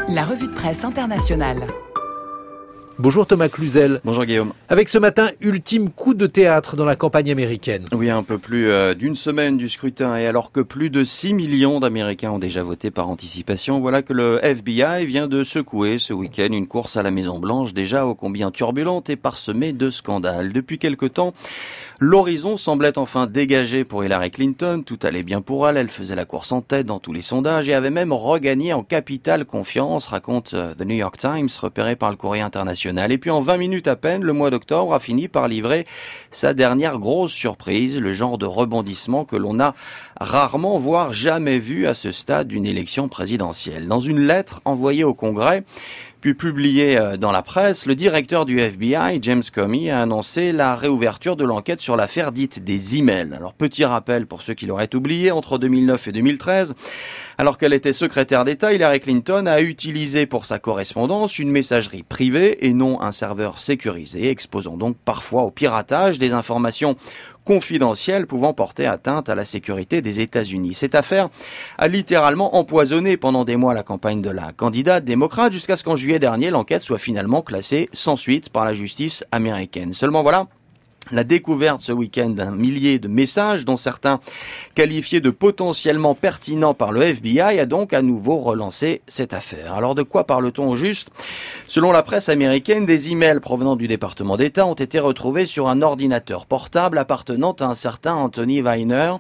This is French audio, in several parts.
La revue de presse internationale. Bonjour Thomas Cluzel. Bonjour Guillaume. Avec ce matin, ultime coup de théâtre dans la campagne américaine. Oui, un peu plus d'une semaine du scrutin et alors que plus de 6 millions d'Américains ont déjà voté par anticipation, voilà que le FBI vient de secouer ce week-end une course à la Maison-Blanche déjà ô combien turbulente et parsemée de scandales. Depuis quelque temps, l'horizon semblait enfin dégagé pour Hillary Clinton. Tout allait bien pour elle, elle faisait la course en tête dans tous les sondages et avait même regagné en capitale confiance, raconte The New York Times, repéré par le Courrier international. Et puis en 20 minutes à peine, le mois d'octobre a fini par livrer sa dernière grosse surprise, le genre de rebondissement que l'on a rarement, voire jamais vu à ce stade d'une élection présidentielle. Dans une lettre envoyée au Congrès, puis publié dans la presse, le directeur du FBI, James Comey, a annoncé la réouverture de l'enquête sur l'affaire dite des emails. Alors, petit rappel pour ceux qui l'auraient oublié, entre 2009 et 2013, alors qu'elle était secrétaire d'État, Hillary Clinton a utilisé pour sa correspondance une messagerie privée et non un serveur sécurisé, exposant donc parfois au piratage des informations confidentielles pouvant porter atteinte à la sécurité des États-Unis. Cette affaire a littéralement empoisonné pendant des mois la campagne de la candidate démocrate jusqu'à ce qu'en juillet dernier, l'enquête soit finalement classée sans suite par la justice américaine. Seulement voilà, la découverte ce week-end d'un millier de messages, dont certains qualifiés de potentiellement pertinents par le FBI, a donc à nouveau relancé cette affaire. Alors de quoi parle-t-on au juste ? Selon la presse américaine, des emails provenant du département d'État ont été retrouvés sur un ordinateur portable appartenant à un certain Anthony Weiner,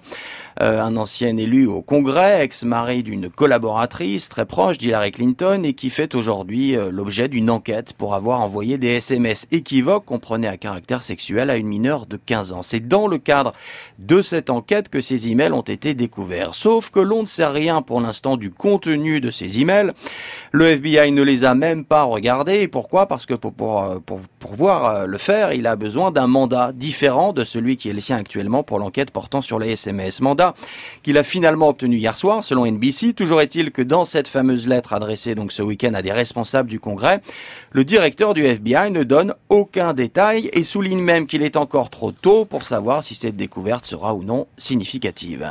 un ancien élu au Congrès, ex-mari d'une collaboratrice très proche d'Hillary Clinton et qui fait aujourd'hui l'objet d'une enquête pour avoir envoyé des SMS équivoques comprenait à caractère sexuel à une mineure de 15 ans. C'est dans le cadre de cette enquête que ces emails ont été découverts. Sauf que l'on ne sait rien pour l'instant du contenu de ces emails. Le FBI ne les a même pas regardés. Et pourquoi ? Parce que pour pouvoir le faire, il a besoin d'un mandat différent de celui qui est le sien actuellement pour l'enquête portant sur les SMS. Mandat qu'il a finalement obtenu hier soir, selon NBC. Toujours est-il que dans cette fameuse lettre adressée donc ce week-end à des responsables du Congrès, le directeur du FBI ne donne aucun détail et souligne même qu'il est encore trop tôt pour savoir si cette découverte sera ou non significative.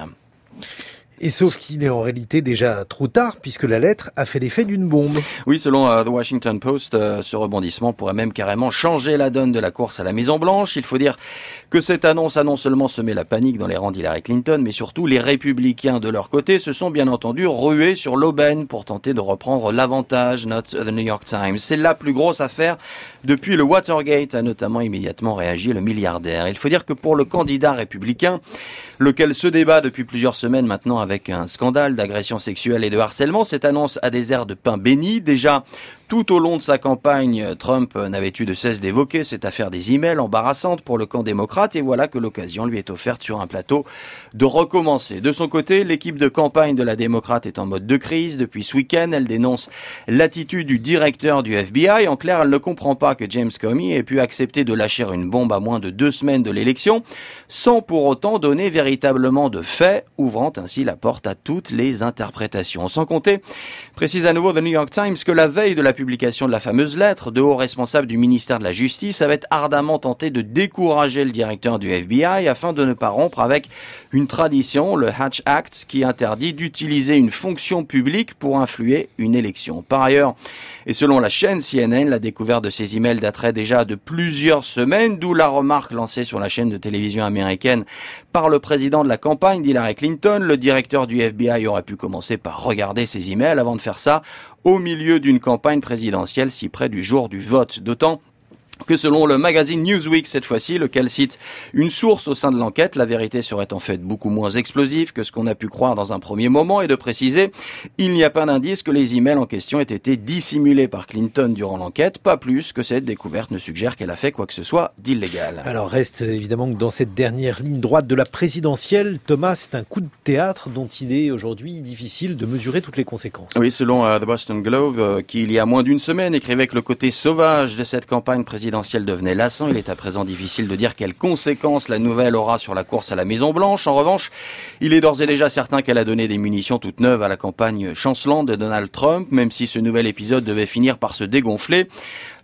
Et sauf qu'il est en réalité déjà trop tard, puisque la lettre a fait l'effet d'une bombe. Oui, selon The Washington Post, ce rebondissement pourrait même carrément changer la donne de la course à la Maison-Blanche. Il faut dire que cette annonce a non seulement semé la panique dans les rangs d'Hillary Clinton, mais surtout les républicains de leur côté se sont bien entendu rués sur l'aubaine pour tenter de reprendre l'avantage, note The New York Times. C'est la plus grosse affaire depuis le Watergate, a notamment immédiatement réagi le milliardaire. Il faut dire que pour le candidat républicain, lequel se débat depuis plusieurs semaines maintenant avec un scandale d'agression sexuelle et de harcèlement, cette annonce a des airs de pain béni. Déjà, tout au long de sa campagne, Trump n'avait eu de cesse d'évoquer cette affaire des emails embarrassante pour le camp démocrate et voilà que l'occasion lui est offerte sur un plateau de recommencer. De son côté, l'équipe de campagne de la démocrate est en mode de crise depuis ce week-end. Elle dénonce l'attitude du directeur du FBI. En clair, elle ne comprend pas que James Comey ait pu accepter de lâcher une bombe à moins de 2 semaines de l'élection sans pour autant donner véritablement de faits, ouvrant ainsi la porte à toutes les interprétations. Sans compter, précise à nouveau The New York Times, que la veille de la publication de la fameuse lettre, de hauts responsables du ministère de la Justice avaient ardemment tenté de décourager le directeur du FBI afin de ne pas rompre avec une tradition, le Hatch Act, qui interdit d'utiliser une fonction publique pour influer une élection. Par ailleurs, et selon la chaîne CNN, la découverte de ces emails daterait déjà de plusieurs semaines, d'où la remarque lancée sur la chaîne de télévision américaine par le président de la campagne d'Hillary Clinton. Le directeur du FBI aurait pu commencer par regarder ces emails avant de faire ça au milieu d'une campagne présidentielle si près du jour du vote. D'autant que selon le magazine Newsweek cette fois-ci, lequel cite une source au sein de l'enquête, la vérité serait en fait beaucoup moins explosive que ce qu'on a pu croire dans un premier moment et de préciser, il n'y a pas d'indice que les emails en question aient été dissimulés par Clinton durant l'enquête, pas plus que cette découverte ne suggère qu'elle a fait quoi que ce soit d'illégal. Alors reste évidemment que dans cette dernière ligne droite de la présidentielle, Thomas, c'est un coup de théâtre dont il est aujourd'hui difficile de mesurer toutes les conséquences. Oui, selon The Boston Globe, qui il y a moins d'une semaine écrivait que le côté sauvage de cette campagne présidentielle devenait lassant, il est à présent difficile de dire quelles conséquences la nouvelle aura sur la course à la Maison-Blanche. En revanche, il est d'ores et déjà certain qu'elle a donné des munitions toutes neuves à la campagne chancelante de Donald Trump, même si ce nouvel épisode devait finir par se dégonfler.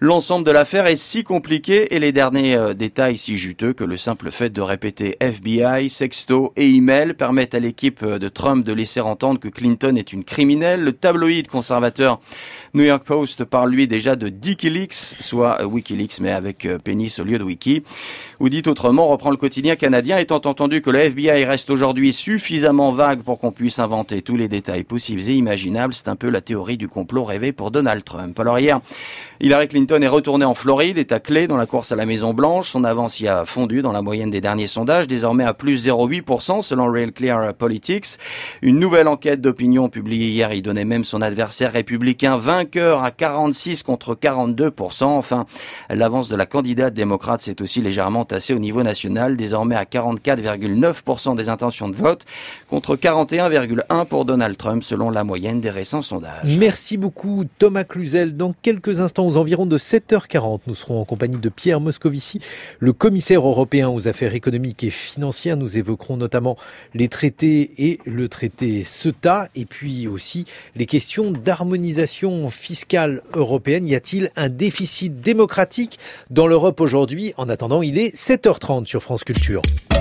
L'ensemble de l'affaire est si compliqué et les derniers détails si juteux que le simple fait de répéter FBI, sexto et email permettent à l'équipe de Trump de laisser entendre que Clinton est une criminelle. Le tabloïd conservateur New York Post parle lui déjà de Dickilix, soit Wikileaks mais avec pénis au lieu de wiki. Ou dit autrement, reprend le quotidien canadien, étant entendu que le FBI reste aujourd'hui suffisamment vague pour qu'on puisse inventer tous les détails possibles et imaginables. C'est un peu la théorie du complot rêvé pour Donald Trump. Alors hier, Hillary Clinton est retournée en Floride, état clé dans la course à la Maison-Blanche. Son avance y a fondu dans la moyenne des derniers sondages, désormais à plus 0,8% selon Real Clear Politics. Une nouvelle enquête d'opinion publiée hier y donnait même son adversaire républicain vainqueur à 46 contre 42%. Enfin, l'avance de la candidate démocrate s'est aussi légèrement tassée au niveau national, désormais à 44,9% des intentions de vote contre 41,1% pour Donald Trump selon la moyenne des récents sondages. Merci beaucoup Thomas Cluzel. Dans quelques instants, aux environs de 7h40, nous serons en compagnie de Pierre Moscovici, le commissaire européen aux affaires économiques et financières. Nous évoquerons notamment les traités et le traité CETA et puis aussi les questions d'harmonisation fiscale européenne. Y a-t-il un déficit démocratique dans l'Europe aujourd'hui? En attendant, il est 7h30 sur France Culture.